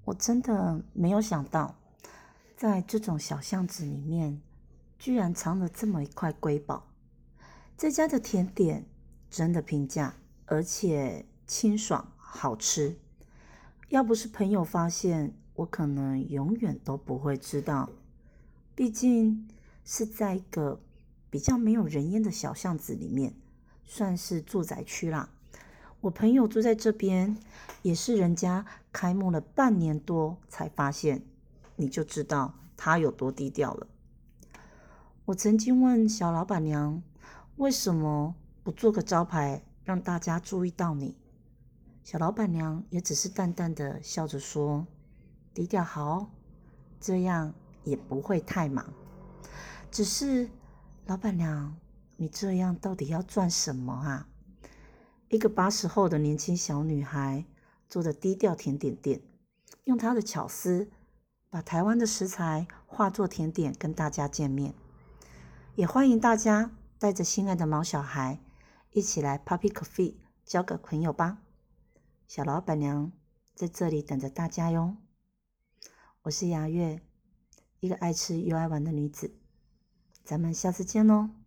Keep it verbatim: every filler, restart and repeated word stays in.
我真的没有想到，在这种小巷子里面，居然藏了这么一块瑰宝。这家的甜点真的平价，而且清爽好吃。要不是朋友发现，我可能永远都不会知道。毕竟是在一个比较没有人烟的小巷子里面，算是住宅区啦。我朋友住在这边，也是人家开幕了半年多才发现，你就知道他有多低调了。我曾经问小老板娘，为什么不做个招牌让大家注意到你？小老板娘也只是淡淡的笑着说，低调好，这样也不会太忙。只是老板娘，你这样到底要赚什么啊？一个八十后的年轻小女孩做的低调甜点店，用她的巧思把台湾的食材化作甜点跟大家见面。也欢迎大家带着心爱的毛小孩一起来 Puppy Coffee 交个朋友吧。小老板娘在这里等着大家哟。我是雅月，一个爱吃又爱玩的女子。咱们下次见喽。